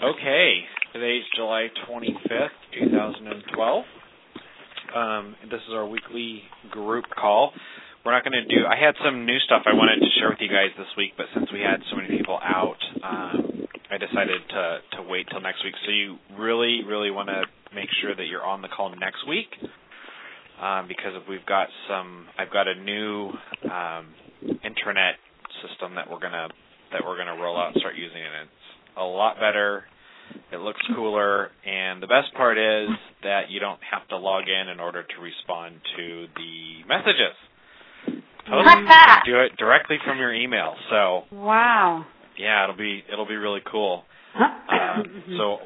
Okay, today's July 25th, 2012. This is our weekly group call. We're not going to do, I had some new stuff I wanted to share with you guys this week, but since we had so many people out, I decided to wait till next week. So you really, really want to make sure that you're on the call next week, because I've got a new intranet system that we're gonna roll out and start using, and it's a lot better. It looks cooler, and the best part is that you don't have to log in order to respond to the messages. Do it directly from your email. So wow. Yeah, it'll be really cool. So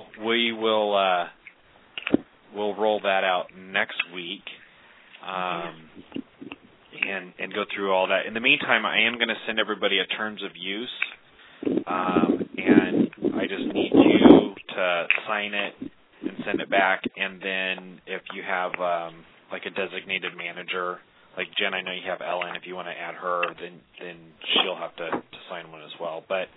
we'll roll that out next week, and go through all that. In the meantime, I am going to send everybody a terms of use, and I just need you to sign it and send it back. And then if you have like a designated manager, like Jen, I know you have Ellen. If you want to add her, then she'll have to sign one as well. But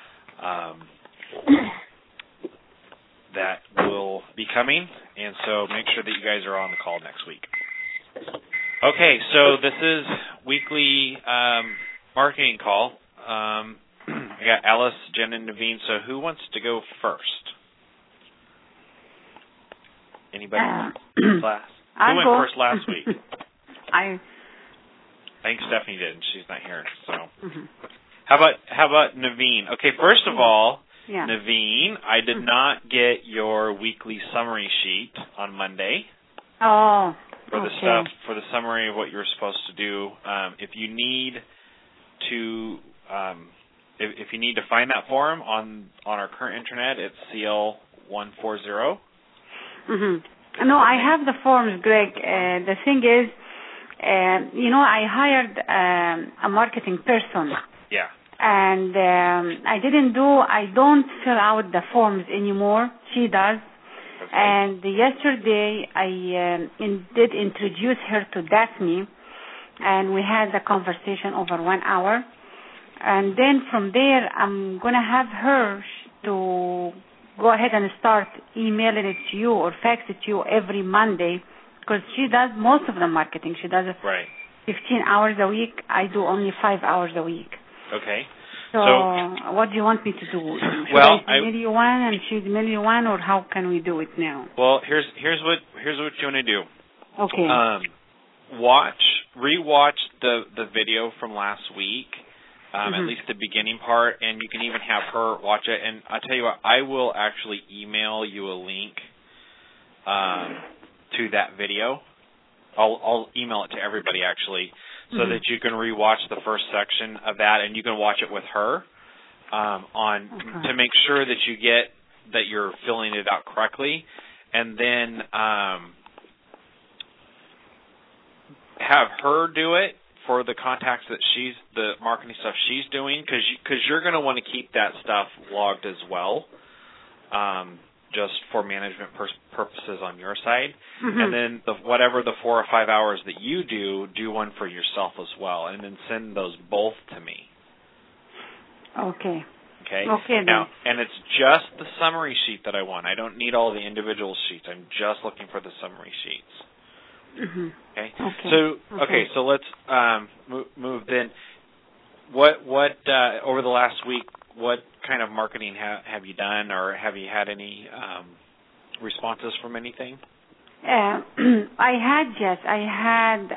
that will be coming, and so make sure that you guys are on the call next week. Okay, so this is weekly marketing call. I got Alice, Jen, and Naveen. So who wants to go first? Anybody? Class? Who went first last week? I think Stephanie did, and she's not here. So, How about Naveen? Okay, first of all, Naveen, I did not get your weekly summary sheet on Monday. Oh. For the stuff, for the summary of what you're supposed to do. If you need to, if you need to find that form on our current internet, it's CL140. No, I have the forms, Greg. The thing is, I hired a marketing person. Yeah. And I don't fill out the forms anymore. She does. Okay. And yesterday I did introduce her to Daphne, and we had a conversation over 1 hour. And then from there, I'm going to have her to go ahead and start emailing it to you or fax it to you every Monday, because she does most of the marketing. She does 15 hours a week. I do only 5 hours a week. Okay. So what do you want me to do? Should I email you one and she email you one, or how can we do it now? Well, here's what you want to do. Okay. Rewatch the video from last week, at least the beginning part, and you can even have her watch it. And I'll tell you what, I will actually email you a link to that video. I'll email it to everybody actually, so that you can rewatch the first section of that, and you can watch it with her to make sure that you're filling it out correctly, and then have her do it for the contacts that the marketing stuff she's doing, because you're going to want to keep that stuff logged as well, just for management purposes on your side. And then whatever the 4 or 5 hours that you do one for yourself as well, and then send those both to me. Okay. Okay. Okay. Now, and it's just the summary sheet that I want. I don't need all the individual sheets. I'm just looking for the summary sheets. Okay. So let's move then. What over the last week, what kind of marketing have you done, or have you had any responses from anything? I had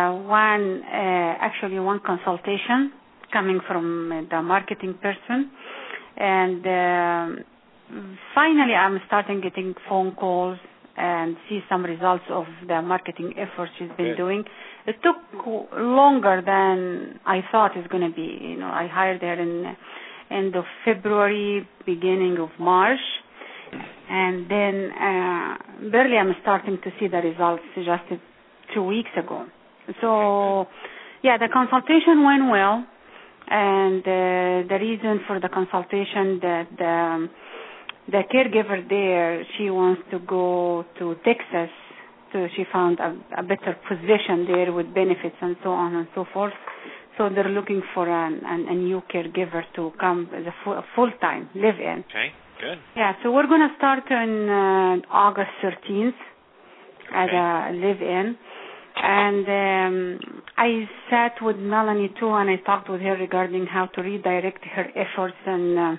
one consultation coming from the marketing person, and finally I'm starting getting phone calls and see some results of the marketing efforts she's been doing. It took longer than I thought it's going to be. I hired her in end of February, beginning of March, and then barely I'm starting to see the results just 2 weeks ago. So, the consultation went well, and the reason for the consultation that the caregiver there, she wants to go to Texas, so she found a better position there with benefits and so on and so forth. So they're looking for a new caregiver to come as a full-time live-in. Okay. Good. Yeah, so we're going to start on August 13th at a live-in. And I sat with Melanie too, and I talked with her regarding how to redirect her efforts and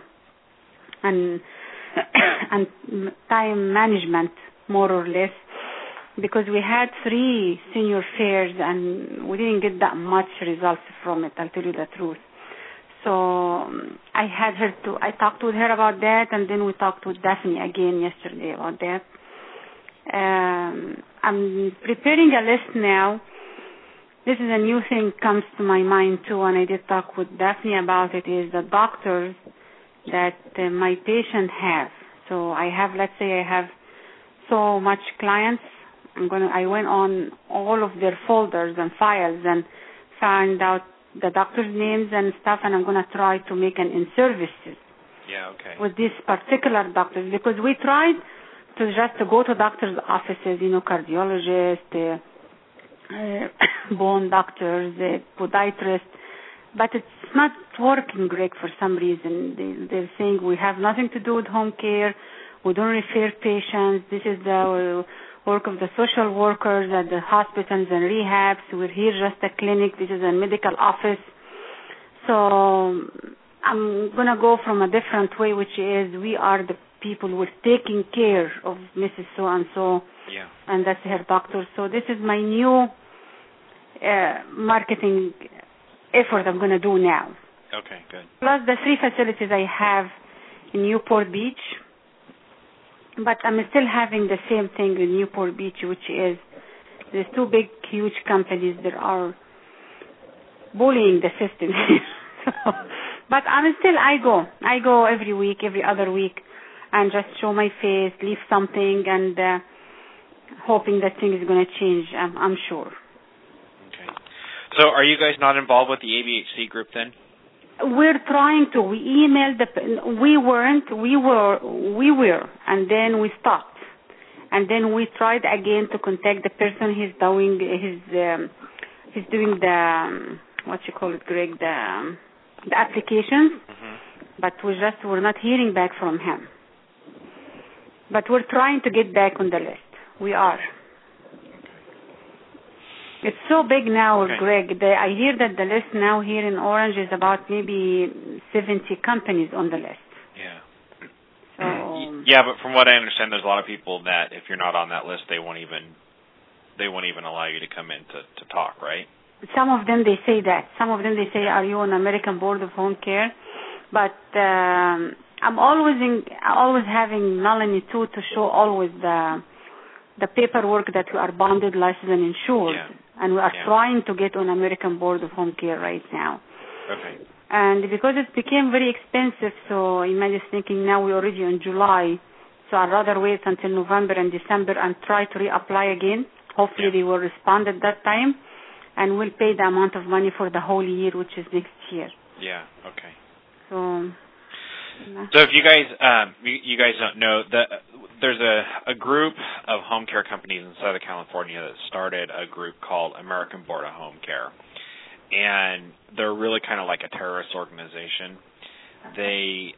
time management, more or less, because we had 3 senior fairs and we didn't get that much results from it, I'll tell you the truth. So I talked with her about that, and then we talked with Daphne again yesterday about that. I'm preparing a list now. This is a new thing comes to my mind too, and I did talk with Daphne about it, is the doctors that my patients have. So let's say I have so much clients. I went on all of their folders and files and found out the doctor's names and stuff, and I'm going to try to make an in-services with these particular doctors, because we tried to just go to doctors' offices, cardiologists, bone doctors, podiatrists, but it's not working great for some reason. They're saying we have nothing to do with home care, we don't refer patients, this is the work of the social workers at the hospitals and rehabs, we're here just a clinic, this is a medical office. So I'm going to go from a different way, which is we are the people who are taking care of Mrs. So-and-so, and that's her doctor. So this is my new marketing effort I'm going to do now. Okay, good. Plus the 3 facilities I have in Newport Beach, but I'm still having the same thing in Newport Beach, which is there's 2 big, huge companies that are bullying the system. But I go every week, every other week, and just show my face, leave something, and hoping that thing is going to change, I'm sure. Okay. So are you guys not involved with the ABHC group then? We're trying to. We emailed we were, and then we stopped. And then we tried again to contact the person he's doing the, Greg, the applications, but we're not hearing back from him. But we're trying to get back on the list. We are. It's so big now, Greg. I hear that the list now here in Orange is about maybe 70 companies on the list. Yeah. So, yeah, but from what I understand, there's a lot of people that if you're not on that list, they won't even allow you to come in to talk, right? Some of them they say that. Some of them they say, "Are you on American Board of Home Care?" But I'm always having Melanie too to show always the paperwork that we are bonded, licensed, and insured. Yeah. And we are trying to get on American Board of Home Care right now. Okay. And because it became very expensive, so I'm just thinking now we're already in July, so I'd rather wait until November and December and try to reapply again. Hopefully they will respond at that time, and we'll pay the amount of money for the whole year, which is next year. Yeah, okay. So if you guys don't know, there's a group of home care companies in Southern California that started a group called American Board of Home Care. And they're really kind of like a terrorist organization. They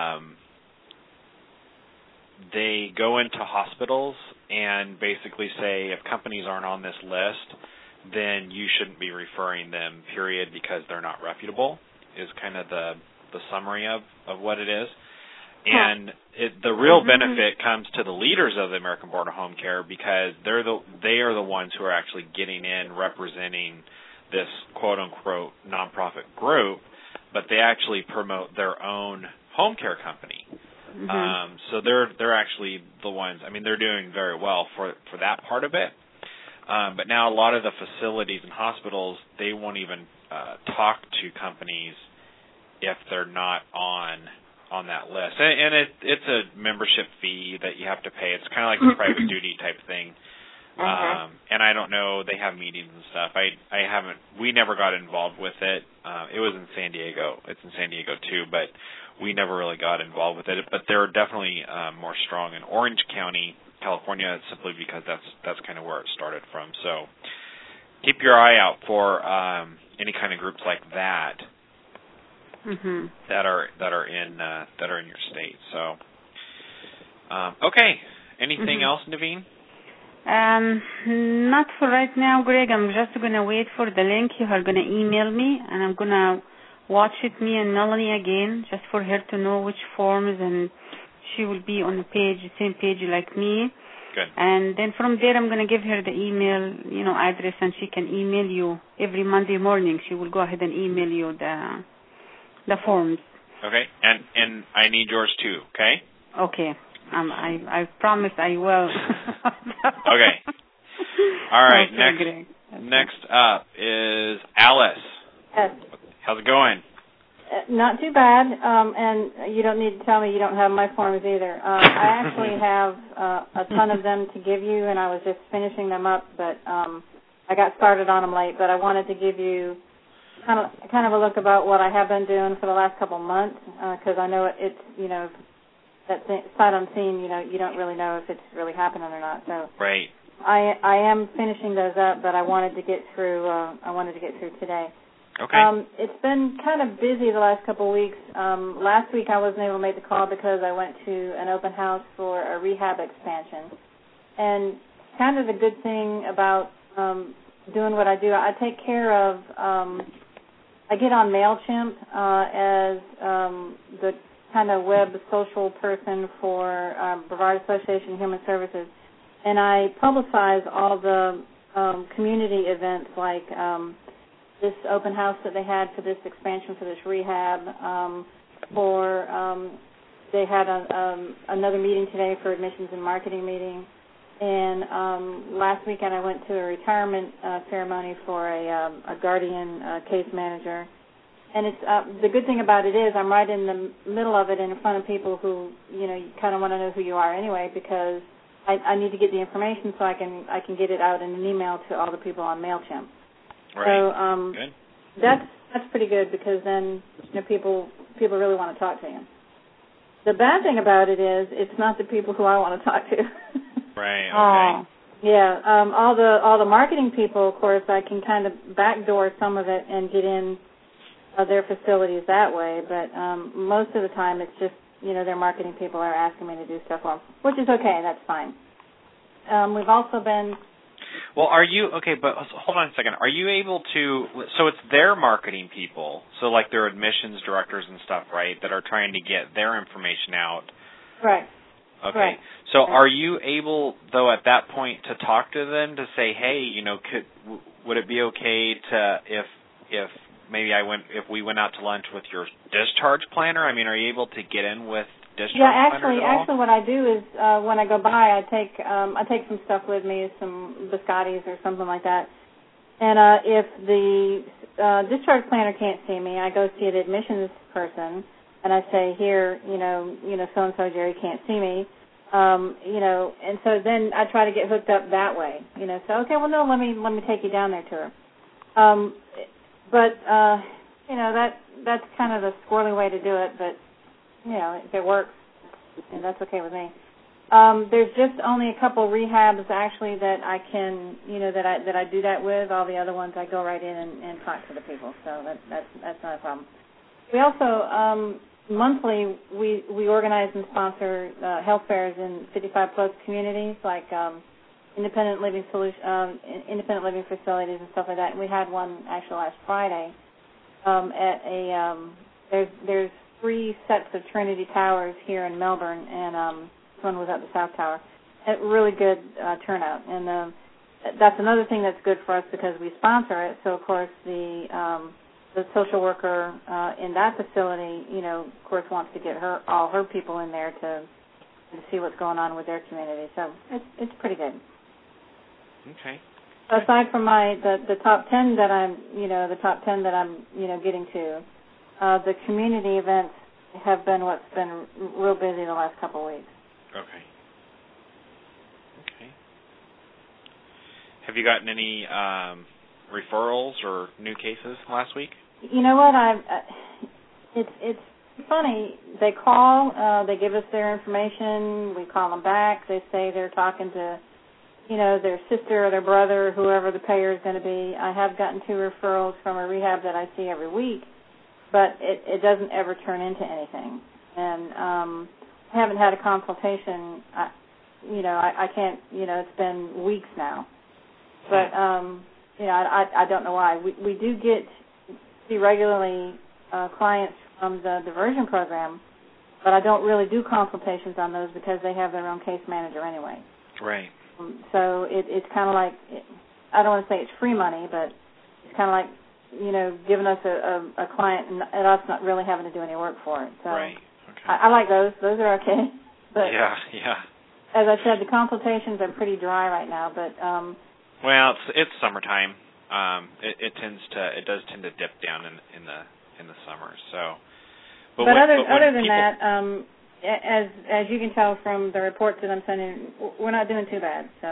go into hospitals and basically say if companies aren't on this list, then you shouldn't be referring them, period, because they're not reputable, is kind of the summary of what it is. And the real benefit comes to the leaders of the American Board of Home Care, because they are the ones who are actually getting in representing this quote-unquote nonprofit group, but they actually promote their own home care company. So they're actually the ones. I mean, they're doing very well for that part of it. But now a lot of the facilities and hospitals, they won't even talk to companies if they're not on that list. And it's a membership fee that you have to pay. It's kind of like a private duty type thing. And I don't know, they have meetings and stuff. We never got involved with it. It was in San Diego. It's in San Diego too, but we never really got involved with it. But they're definitely more strong in Orange County, California, simply because that's kind of where it started from. So keep your eye out for any kind of groups like that that are in your state. So Okay. Anything else, Naveen? Not for right now, Greg. I'm just going to wait for the link. You are going to email me, and I'm going to watch it, me and Melanie again, just for her to know which forms, and she will be on the same page like me. Good. And then from there, I'm going to give her the email, address, and she can email you every Monday morning. She will go ahead and email you the forms. Okay. And I need yours too. Okay. Okay. I promise I will. Okay. All right. Okay, next up is Alice. Yes. How's it going? Not too bad, and you don't need to tell me you don't have my forms either. I actually have a ton of them to give you, and I was just finishing them up, but I got started on them late. But I wanted to give you kind of a look about what I have been doing for the last couple of months, because I know it's that sight unseen. You don't really know if it's really happening or not. So right. I am finishing those up, but I wanted to get through. Today. Okay. It's been kind of busy the last couple of weeks. Last week I wasn't able to make the call because I went to an open house for a rehab expansion. And kind of the good thing about doing what I do, I take care of, I get on MailChimp as the kind of web social person for Brevard Association of Human Services. And I publicize all the community events like this open house that they had for this expansion for this rehab, they had another meeting today for admissions and marketing meeting, and last weekend I went to a retirement ceremony for a guardian case manager, and it's the good thing about it is I'm right in the middle of it in front of people who you kind of want to know who you are anyway, because I need to get the information so I can get it out in an email to all the people on MailChimp. Right. So good. That's pretty good, because then people really want to talk to you. The bad thing about it is it's not the people who I want to talk to. Right. Okay. Yeah. All the marketing people, of course, I can kind of backdoor some of it and get in their facilities that way. But most of the time, it's just their marketing people are asking me to do stuff for them, which is okay. That's fine. We've also been. Well, but hold on a second. Are you able to, so it's their marketing people, so like their admissions directors and stuff, right, that are trying to get their information out? Right. Okay. Right. So are you able, though, at that point to talk to them to say, hey, would it be okay to, if we went out to lunch with your discharge planner? I mean, are you able to get in with discharge planners at all? Actually, what I do is when I go by, I take some stuff with me, some biscottis or something like that. And if the discharge planner can't see me, I go see the admissions person, and I say, here, so and so Jerry can't see me, and so then I try to get hooked up that way. So okay, well no, let me take you down there to her. That's kind of the squirrely way to do it, but. If it works, and that's okay with me. There's just only a couple rehabs actually that I can, that I do that with. All the other ones I go right in and talk to the people, so that's not a problem. We also monthly we organize and sponsor health fairs in 55 plus communities like independent living facilities and stuff like that. And we had one actually last Friday at a there's 3 sets of Trinity Towers here in Melbourne, and this one was at the South Tower. A really good turnout, and that's another thing that's good for us because we sponsor it. So of course the social worker in that facility, of course, wants to get all her people in there to see what's going on with their community. So it's pretty good. Okay. Aside from the top 10 that I'm getting to. The community events have been what's been real busy the last couple of weeks. Okay. Have you gotten any referrals or new cases last week? You know what? It's funny. They call, they give us their information. We call them back. They say they're talking to, their sister or their brother, whoever the payer is going to be. I have gotten 2 referrals from a rehab that I see every week. But it doesn't ever turn into anything. And haven't had a consultation. I can't. It's been weeks now, but I don't know why. We do see regularly clients from the diversion program, but I don't really do consultations on those because they have their own case manager anyway. Right. So it's kind of like, I don't want to say it's free money, but it's kind of like, giving us a client and us not really having to do any work for it. So right. Okay. I like those. Those are okay. But yeah. As I said, the consultations are pretty dry right now. But well, it's summertime. It does tend to dip down in the summer. So. But other than that, as you can tell from the reports that I'm sending, we're not doing too bad. So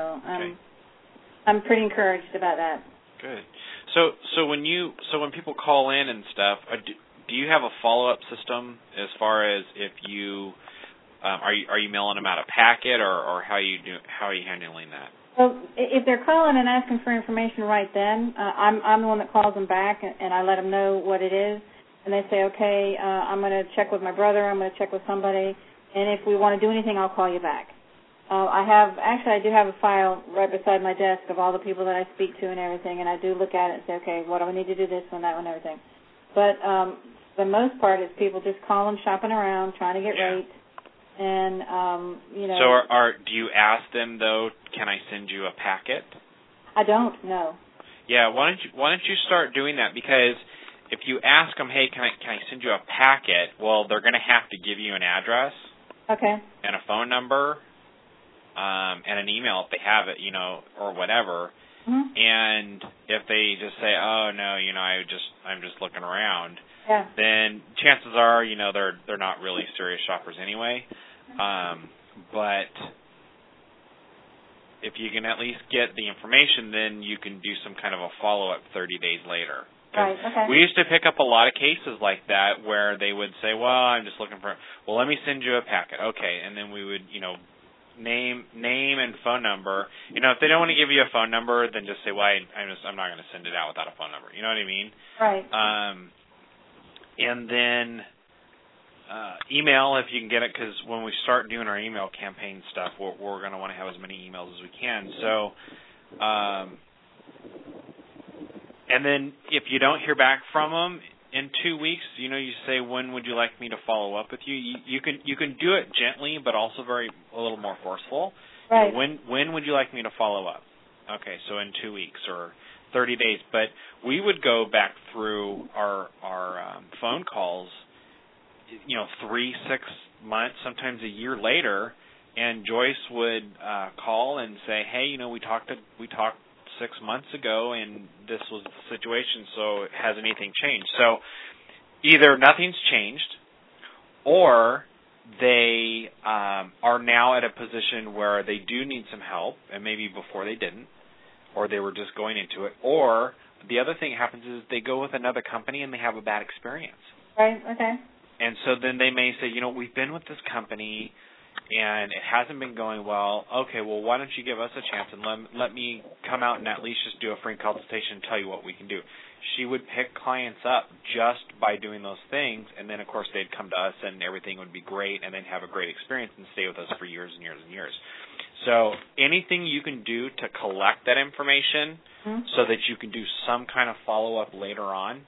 I'm pretty encouraged about that. Good. So when people call in and stuff, do you have a follow-up system as far as if you are you mailing them out a packet or how are you handling that? Well, if they're calling and asking for information right then, I'm the one that calls them back and I let them know what it is. And they say, okay, I'm going to check with my brother, I'm going to check with somebody, and if we want to do anything, I'll call you back. I do have a file right beside my desk of all the people that I speak to and everything, and I do look at it and say, okay, what do I need to do, this one, that one, everything. But for the most part, it's people just calling, shopping around, trying to get rates, and, So do you ask them, though, can I send you a packet? I don't, no. Yeah, why don't you start doing that, because if you ask them, hey, can I send you a packet, well, they're going to have to give you an address. Okay. And a phone number, and an email if they have it, or whatever. Mm-hmm. And if they just say, oh no, I'm just looking around, then chances are, they're not really serious shoppers anyway. But if you can at least get the information, then you can do some kind of a follow-up 30 days later. Right, okay. We used to pick up a lot of cases like that where they would say, well, I'm just looking for, well, let me send you a packet. Okay, and then we would, name and phone number. If they don't want to give you a phone number, then just say, well, I'm not going to send it out without a phone number. You know what I mean? Right. And then email if you can get it, because when we start doing our email campaign stuff, we're going to want to have as many emails as we can. So, and then if you don't hear back from them in 2 weeks, you say, when would you like me to follow up with you? You can do it gently, but also a little more forceful. Right. When would you like me to follow up? Okay, so in 2 weeks or 30 days. But we would go back through our phone calls, 3, 6 months, sometimes a year later, and Joyce would call and say, hey, we talked 6 months ago, and this was the situation, so has anything changed? So either nothing's changed, or they are now at a position where they do need some help, and maybe before they didn't, or they were just going into it, or the other thing happens is they go with another company and they have a bad experience. Right, okay. And so then they may say, we've been with this company, and it hasn't been going well. Okay, well, why don't you give us a chance and let me come out and at least just do a free consultation and tell you what we can do. She would pick clients up just by doing those things, and then, of course, they'd come to us and everything would be great and they'd have a great experience and stay with us for years and years and years. So anything you can do to collect that information so that you can do some kind of follow-up later on,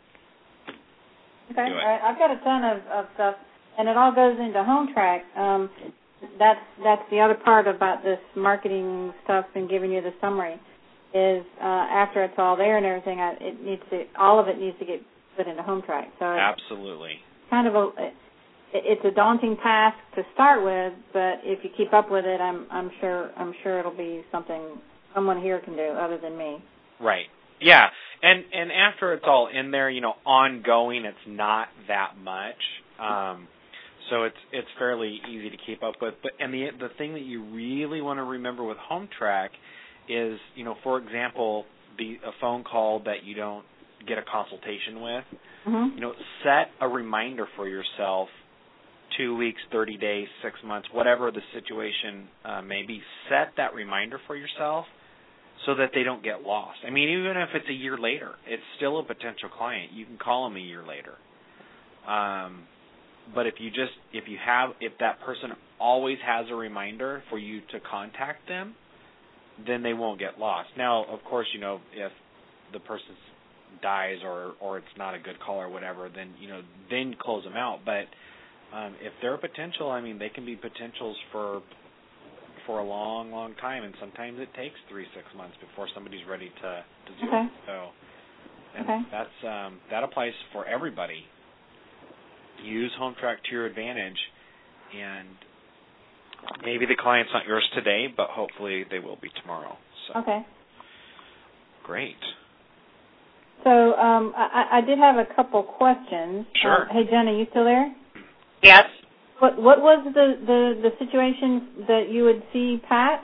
okay. All right. I've got a ton of stuff, and it all goes into HomeTrack. That's the other part about this marketing stuff and giving you the summary is after it's all there and everything, all of it needs to get put into HomeTrack. So absolutely, kind of it's a daunting task to start with, but if you keep up with it, I'm sure it'll be something someone here can do other than me. Right. Yeah. And after it's all in there, ongoing, it's not that much. So it's fairly easy to keep up with. But the thing that you really want to remember with HomeTrack is, for example, a phone call that you don't get a consultation with, set a reminder for yourself, 2 weeks, 30 days, 6 months, whatever the situation may be. Set that reminder for yourself so that they don't get lost. I mean, even if it's a year later, it's still a potential client. You can call them a year later. But if that person always has a reminder for you to contact them, then they won't get lost. Now, of course, if the person dies or it's not a good call or whatever, then close them out. But if they're a potential, they can be potentials for a long, long time, and sometimes it takes 3-6 months before somebody's ready to do it. So, and that applies for everybody. Use HomeTrack to your advantage, and maybe the client's not yours today, but hopefully they will be tomorrow. So. Okay. Great. So I did have a couple questions. Sure. Hey, Jenna, you still there? Yes. What was the situation that you would see Pat?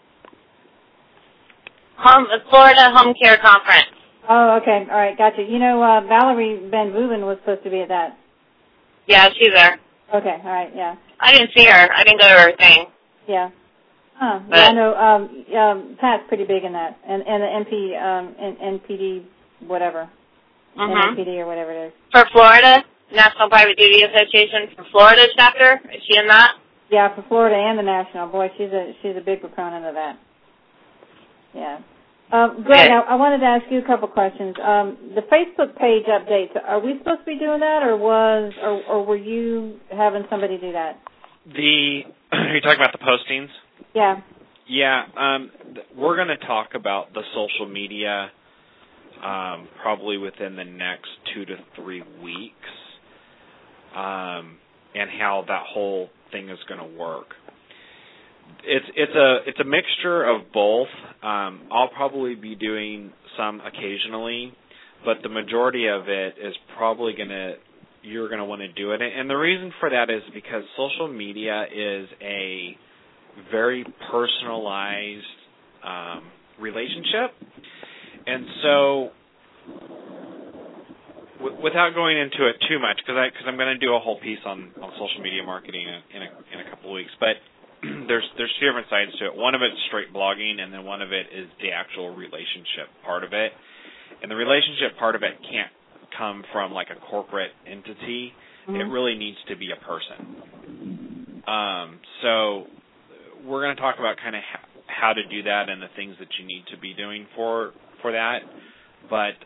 Florida Home Care Conference. Oh, okay. All right, gotcha. Valerie Van Vuven was supposed to be at that. Yeah, she's there. Okay, all right, yeah. I didn't see her. I didn't go to her thing. Yeah. Huh. But, yeah, I know. Pat's pretty big in that, and the NPD whatever, NPD or whatever it is. For Florida, National Private Duty Association for Florida chapter, is she in that? Yeah, for Florida and the national. Boy, she's a big proponent of that. Yeah. Greg, I wanted to ask you a couple questions. The Facebook page updates, are we supposed to be doing that, or were you having somebody do that? Are you talking about the postings? Yeah. Yeah. We're going to talk about the social media probably within the next 2 to 3 weeks, and how that whole thing is going to work. It's a mixture of both. I'll probably be doing some occasionally, but the majority of it is probably you're going to want to do it. And the reason for that is because social media is a very personalized relationship. And so without going into it too much, because I'm going to do a whole piece on social media marketing in a couple of weeks, but there's two different sides to it. One of it's straight blogging, and then one of it is the actual relationship part of it. And the relationship part of it can't come from like a corporate entity. Mm-hmm. It really needs to be a person. So we're going to talk about kind of how to do that and the things that you need to be doing for that. But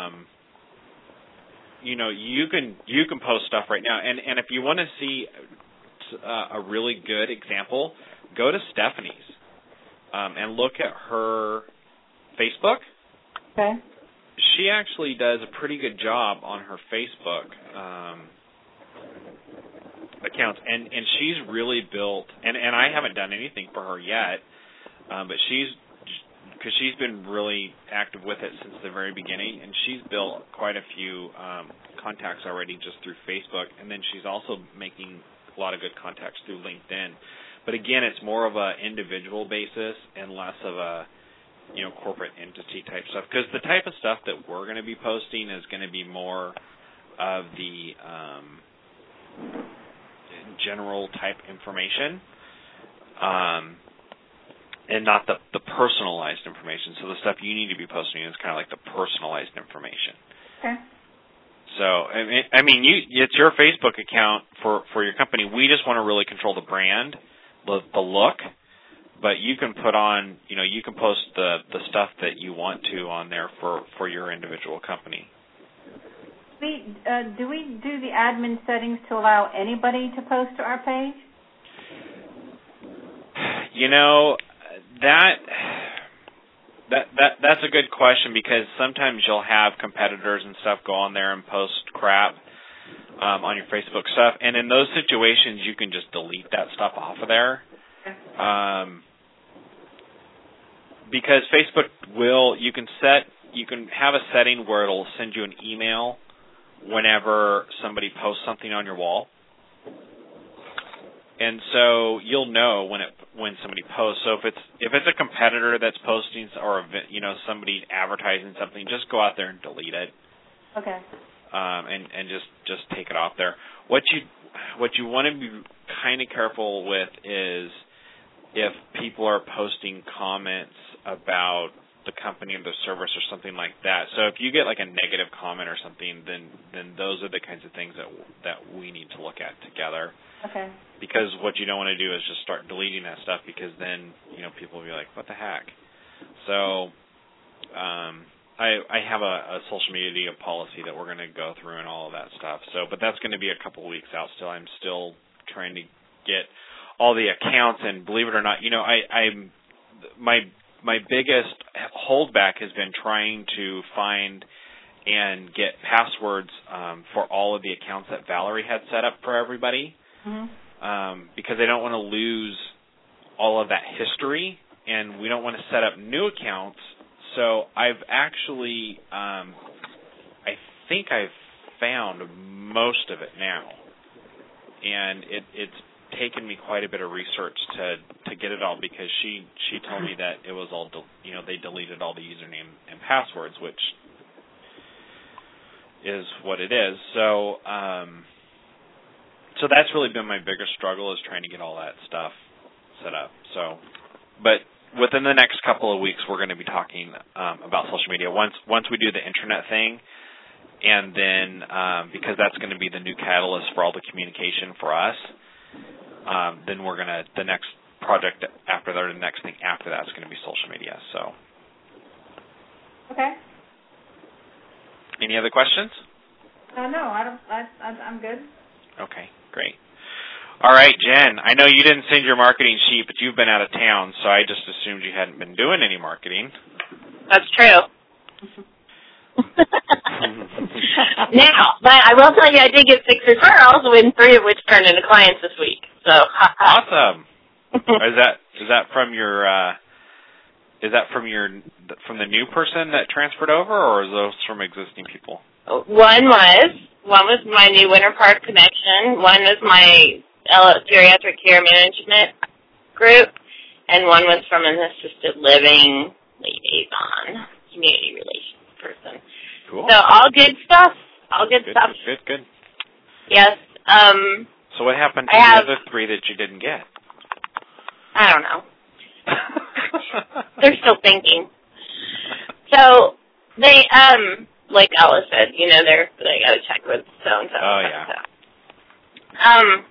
you can post stuff right now, and if you want to see a really good example, go to Stephanie's and look at her Facebook. Okay. She actually does a pretty good job on her Facebook accounts, and she's really built, and I haven't done anything for her yet, but because she's been really active with it since the very beginning, and she's built quite a few contacts already just through Facebook, and then she's also making a lot of good contacts through LinkedIn. But again, it's more of a individual basis and less of a corporate entity type stuff, because the type of stuff that we're going to be posting is going to be more of the general type information, and not the personalized information. So the stuff you need to be posting is kind of like the personalized information. Okay. So, it's your Facebook account for your company. We just want to really control the brand, the look, but you can put on, you can post the stuff that you want to on there for your individual company. Do we do the admin settings to allow anybody to post to our page? That's a good question, because sometimes you'll have competitors and stuff go on there and post crap on your Facebook stuff, and in those situations you can just delete that stuff off of there. Because Facebook you can have a setting where it'll send you an email whenever somebody posts something on your wall. And so you'll know when somebody posts. So if it's a competitor that's posting, or somebody advertising something, just go out there and delete it. Okay. And just take it off there. What you want to be kind of careful with is if people are posting comments about the company or the service or something like that. So if you get like a negative comment or something, then those are the kinds of things that we need to look at together. Okay. Because what you don't want to do is just start deleting that stuff, because then, you know, people will be like, what the heck? So I have a social media policy that we're going to go through and all of that stuff. So, but that's going to be a couple of weeks out still. I'm still trying to get all the accounts, and believe it or not, you know, my biggest holdback has been trying to find and get passwords for all of the accounts that Valerie had set up for everybody, because I don't want to lose all of that history, and we don't want to set up new accounts. So I've actually, I think I've found most of it now, and it's taken me quite a bit of research to get it all, because she told me that it was all they deleted all the username and passwords, which is what it is. So so that's really been my biggest struggle, is trying to get all that stuff set up. So, but within the next couple of weeks, we're going to be talking about social media once we do the internet thing, and then because that's going to be the new catalyst for all the communication for us. Then we're gonna, the next project after that, or the next thing after that is going to be social media. So. Okay. Any other questions? No, I don't. I'm good. Okay, great. All right, Jen. I know you didn't send your marketing sheet, but you've been out of town, so I just assumed you hadn't been doing any marketing. That's true. Now, but I will tell you, I did get 6 referrals, and 3 of which turned into clients this week. So awesome. Is that from your from the new person that transferred over, or is those from existing people? One was my new Winter Park connection. One was my geriatric care management group, and one was from an assisted living liaison, community relations person. Cool. So all good stuff. All good stuff. Good. Yes. So what happened to the other 3 that you didn't get? I don't know. They're still thinking. So they, like Alice said, you know, they got to check with so and so. Oh yeah.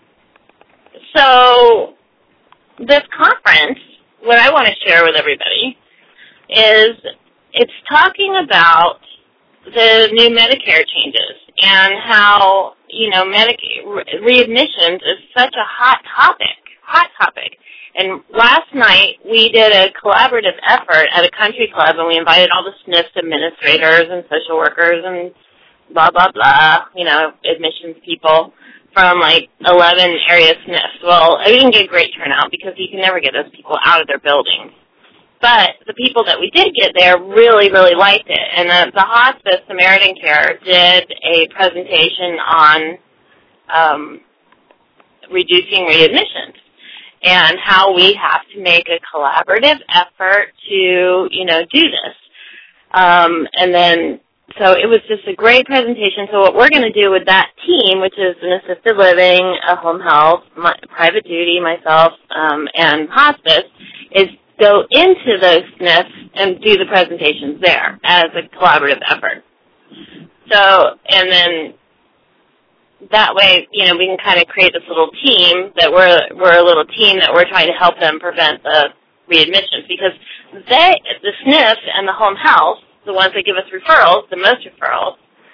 So this conference, what I want to share with everybody is it's talking about the new Medicare changes and how, you know, readmissions is such a hot topic. And last night we did a collaborative effort at a country club, and we invited all the SNFs administrators and social workers and blah, blah, blah, you know, admissions people from like 11 area SNFs. Well, I didn't get a great turnout because you can never get those people out of their buildings. But the people that we did get there really, really liked it. And the hospice, Samaritan Care, did a presentation on reducing readmissions and how we have to make a collaborative effort to, you know, do this. And then, so it was just a great presentation. So what we're going to do with that team, which is an assisted living, a home health, private duty, myself, and hospice, is go into those SNFs and do the presentations there as a collaborative effort. So, and then that way, you know, we can kind of create this little team that we're a little team that we're trying to help them prevent the readmissions, because the SNFs and the home health, the ones that give us referrals, the most referrals,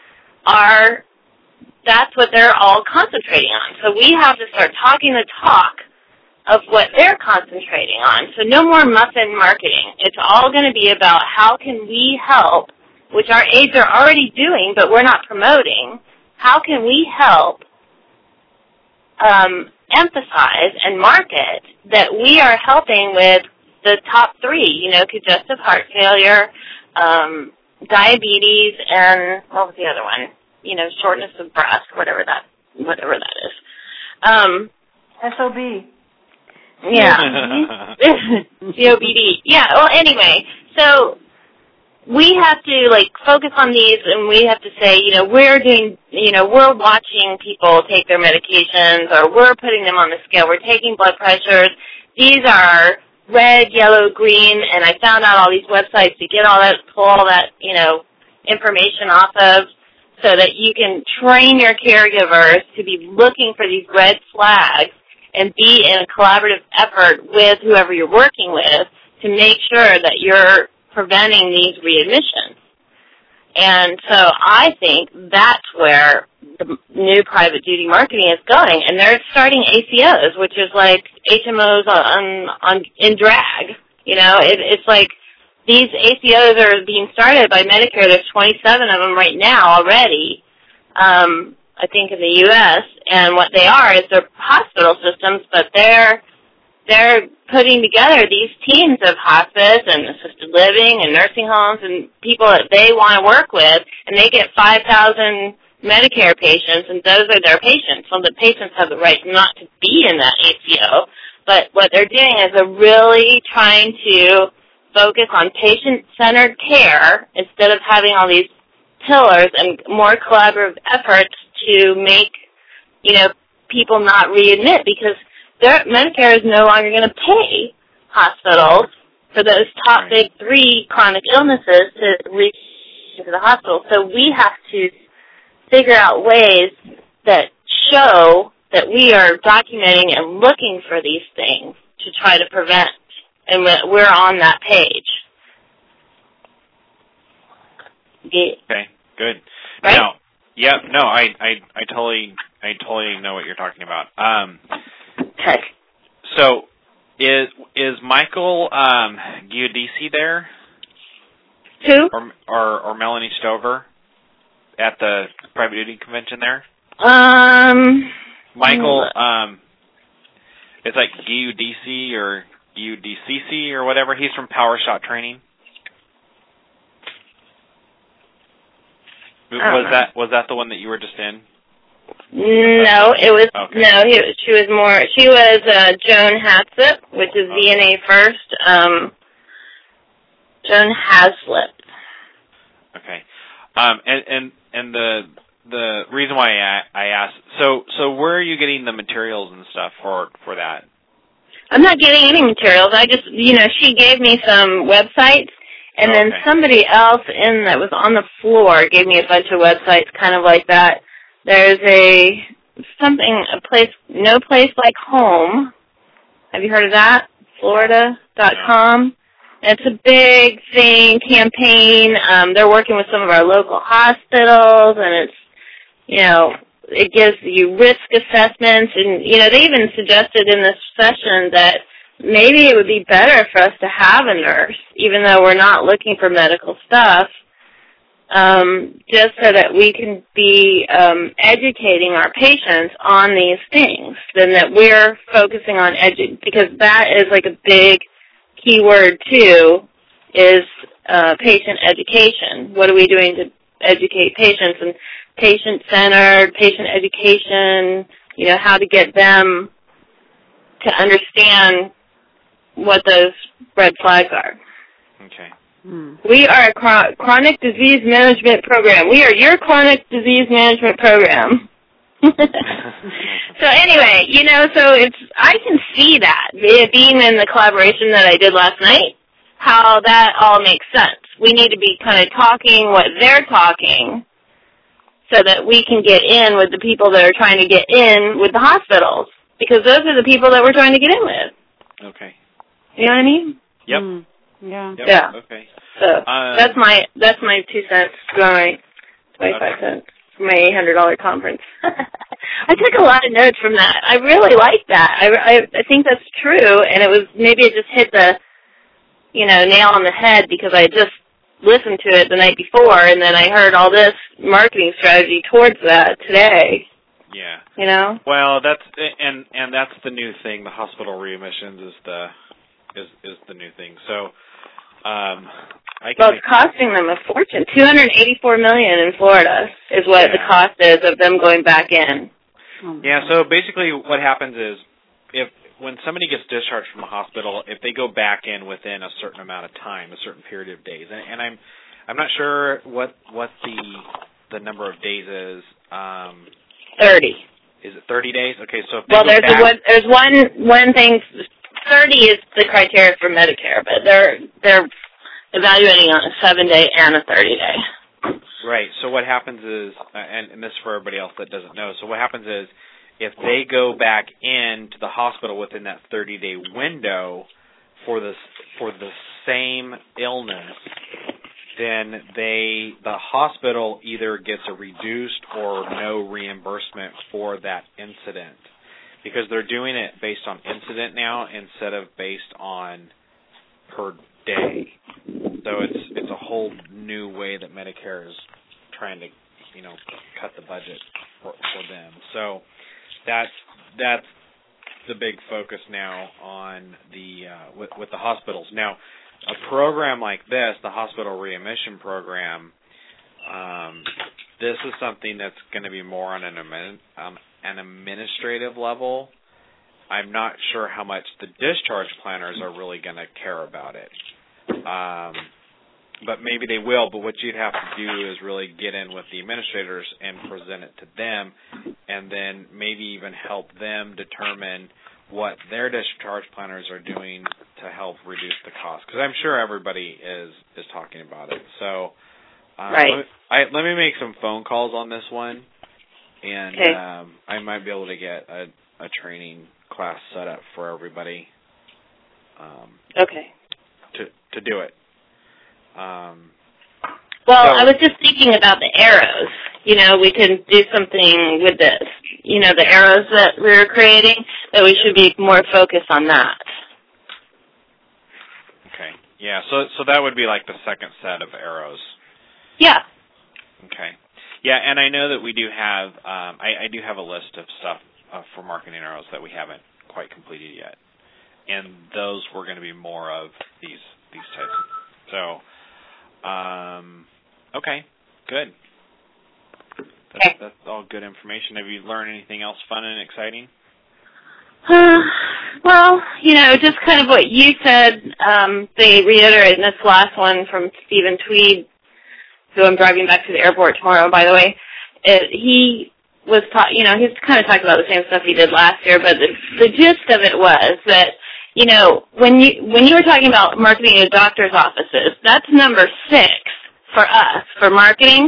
that's what they're all concentrating on. So we have to start talking the talk of what they're concentrating on. So no more muffin marketing. It's all going to be about how can we help, which our aides are already doing, but we're not promoting. How can we help emphasize and market that we are helping with the top 3, you know, congestive heart failure, diabetes, and what was the other one? You know, shortness of breath, whatever that is. SOB. Yeah. COPD. Yeah, well, anyway, so we have to, like, focus on these, and we have to say, you know, we're watching people take their medications, or we're putting them on the scale. We're taking blood pressures. These are red, yellow, green, and I found out all these websites to get all that, pull all that, information off of, so that you can train your caregivers to be looking for these red flags and be in a collaborative effort with whoever you're working with to make sure that you're preventing these readmissions. And so I think that's where the new private duty marketing is going. And they're starting ACOs, which is like HMOs in drag. It's like these ACOs are being started by Medicare. There's 27 of them right now already, I think, in the U.S. And what they are is they're hospital systems, but they're putting together these teams of hospice and assisted living and nursing homes and people that they want to work with, and they get 5,000 Medicare patients, and those are their patients. So the patients have the right not to be in that ACO, but what they're doing is they're really trying to focus on patient-centered care instead of having all these pillars and more collaborative efforts to make, people not readmit, because Medicare is no longer going to pay hospitals for those top big 3 chronic illnesses to reach into the hospital. So we have to figure out ways that show that we are documenting and looking for these things to try to prevent, and we're on that page. Okay, good. Right? I totally know what you're talking about. Okay. So, is Michael Giudice there? Who? Or Melanie Stover at the private duty convention there? Michael, it's like Giudice or Giudice or whatever. He's from Power Shot Training. Was that the one that you were just in? No, it was okay. She was Joan Haslip, which is VNA First. Joan Haslip. Okay. And the reason why I asked, so where are you getting the materials and stuff for that? I'm not getting any materials. I just, she gave me some websites, and then somebody else that was on the floor gave me a bunch of websites kind of like that. There's a place, No Place Like Home. Have you heard of that? Florida.com. It's a big campaign. They're working with some of our local hospitals, and it's, it gives you risk assessments, and, they even suggested in this session that maybe it would be better for us to have a nurse, even though we're not looking for medical stuff, just so that we can be educating our patients on these things, then that we're focusing on because that is like a big key word, too, is patient education. What are we doing to educate patients? And patient-centered, patient education, how to get them to understand what those red flags are. Okay. We are a chronic disease management program. We are your chronic disease management program. So anyway, so I can see that, being in the collaboration that I did last night, how that all makes sense. We need to be kind of talking what they're talking so that we can get in with the people that are trying to get in with the hospitals, because those are the people that we're trying to get in with. Okay. You know what I mean? Yep. Yeah. Yep. Yeah. Okay. So that's my 2 cents, my 25 cents for my $800 conference. I took a lot of notes from that. I really like that. I think that's true, and maybe it just hit the nail on the head because I just listened to it the night before, and then I heard all this marketing strategy towards that today. Yeah. Well, that's the new thing. The hospital readmissions is the new thing. So, it's costing them a fortune. $284 million in Florida is what the cost is of them going back in. Yeah. So basically, what happens is, when somebody gets discharged from a hospital, if they go back in within a certain amount of time, a certain period of days, and I'm not sure what the number of days is. 30. Is it 30 days? Okay, so if there's one thing 30 is the criteria for Medicare, but they're evaluating on a 7-day and a 30-day. Right. So what happens is, and this is for everybody else that doesn't know, so what happens is if they go back into the hospital within that 30-day window for the same illness, then the hospital either gets a reduced or no reimbursement for that incident, because they're doing it based on incident now instead of based on per day. So it's a whole new way that Medicare is trying to, cut the budget for them. So that's the big focus now on the with the hospitals. Now, a program like this, the hospital readmission program, this is something that's going to be more on an administrative level. I'm not sure how much the discharge planners are really going to care about it. But maybe they will, but what you'd have to do is really get in with the administrators and present it to them, and then maybe even help them determine what their discharge planners are doing to help reduce the cost. Because I'm sure everybody is talking about it. So right. Let me make some phone calls on this one, and okay. I might be able to get a training class set up for everybody. Okay. To do it. I was just thinking about the arrows. We can do something with this. The arrows that we were creating, that we should be more focused on that. Okay. Yeah, so that would be like the second set of arrows. Yeah. Okay. Yeah, and I know that we do have, I do have a list of stuff for marketing arrows that we haven't quite completed yet. And those were going to be more of these types. So, okay, good. That's all good information. Have you learned anything else fun and exciting? Well, just kind of what you said. They reiterated in this last one from Stephen Tweed, who I'm driving back to the airport tomorrow, by the way. He was he's kind of talking about the same stuff he did last year, but the gist of it was that, when you were talking about marketing in doctor's offices, that's number 6 for us, for marketing,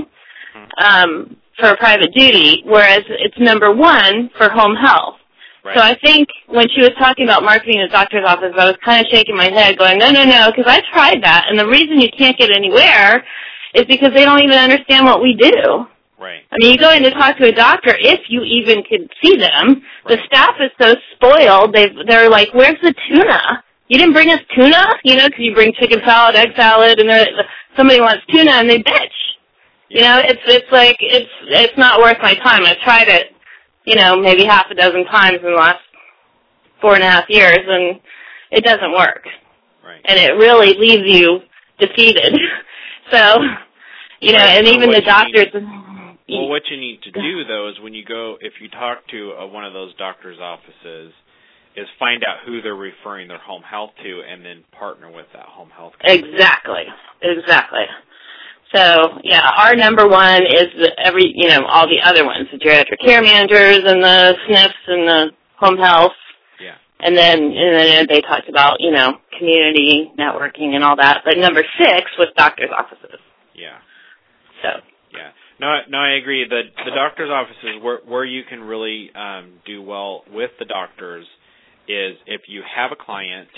for private duty, whereas it's number 1 for home health. Right. So I think when she was talking about marketing in a doctor's office, I was kind of shaking my head going, no, because I tried that, and the reason you can't get anywhere is because they don't even understand what we do. Right. I mean, you go in to talk to a doctor, if you even could see them. Right. The staff is so spoiled. They're like, "Where's the tuna? You didn't bring us tuna, because you bring chicken salad, egg salad, and somebody wants tuna, and they bitch. Yeah. It's like it's not worth my time. I've tried it, maybe half a dozen times in the last 4.5 years, and it doesn't work. Right. And it really leaves you defeated. So, right. And even the doctors. Well, what you need to do, though, is if you talk to one of those doctor's offices, is find out who they're referring their home health to and then partner with that home health company. Exactly. So, yeah, our number 1 is all the other ones, the geriatric care managers and the SNFs and the home health. Yeah. And then they talked about, community networking and all that. But number 6 was doctor's offices. Yeah. So. Yeah. No, I agree. The doctor's offices where you can really do well with the doctors is if you have a client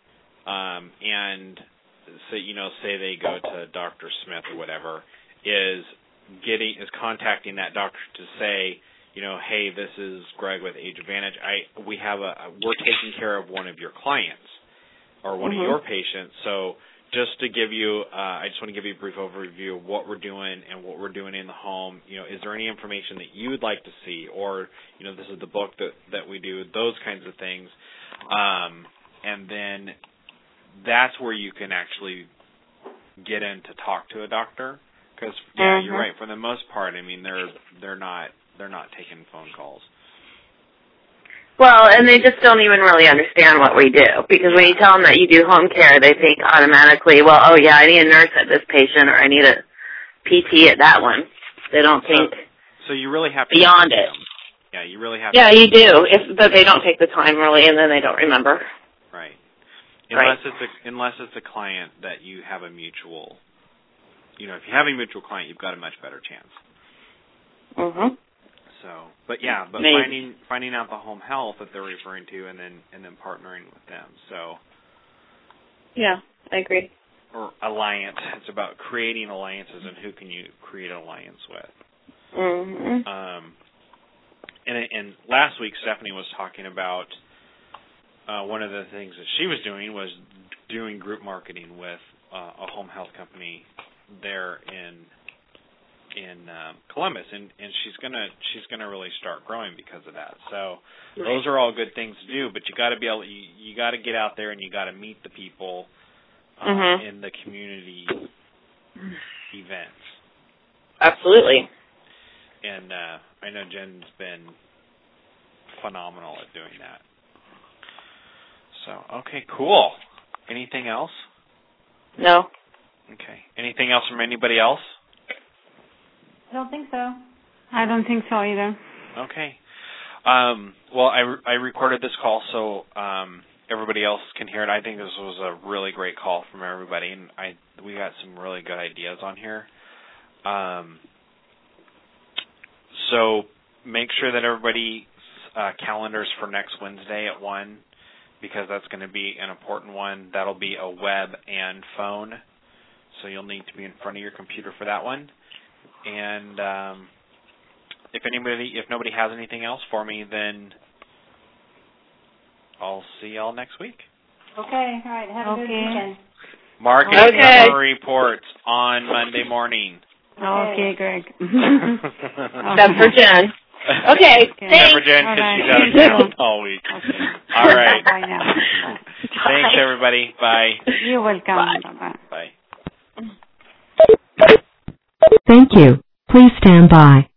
and say they go to Dr. Smith or whatever, is contacting that doctor to say, hey, this is Greg with Age Advantage. We're taking care of one of your clients or one of your patients. So just to give you, I just want to give you a brief overview of what we're doing and what we're doing in the home. Is there any information that you would like to see, or this is the book that we do, those kinds of things, and then that's where you can actually get in to talk to a doctor. Because you're right. For the most part, I mean, they're not taking phone calls. Well, and they just don't even really understand what we do, because when you tell them that you do home care, they think automatically, well, oh yeah, I need a nurse at this patient, or I need a PT at that one. They don't think. So you really have to beyond it. Yeah, you really have. Yeah, you do. But they don't take the time really, and then they don't remember. Right. Unless it's a client that you have a mutual, if you have a mutual client, you've got a much better chance. Mhm. So, but finding out the home health that they're referring to, and then partnering with them. So. Yeah, I agree. Or alliance. It's about creating alliances and who can you create an alliance with. Mhm. And last week Stephanie was talking about one of the things that she was doing was doing group marketing with a home health company there in Columbus, and she's gonna really start growing because of that. So those are all good things to do, but you got to be able you got to get out there and you got to meet the people in the community events. Absolutely. And I know Jen's been phenomenal at doing that. So, okay, cool. Anything else? No. Okay. Anything else from anybody else? I don't think so. I don't think so either. Okay. Well, I recorded this call so everybody else can hear it. I think this was a really great call from everybody, and we got some really good ideas on here. So make sure that everybody calendars for next Wednesday at 1, because that's going to be an important one. That'll be a web and phone, so you'll need to be in front of your computer for that one. And if nobody has anything else for me, then I'll see y'all next week. Okay, all right. Have a good weekend. Marketing summary reports on Monday morning. Okay, Greg. Except for Jen. Okay, thanks. Except for Jen, because she's out of town all week. Okay. All right. Bye now. Thanks, everybody. Bye. You're welcome. Bye. Bye. Bye. Thank you. Please stand by.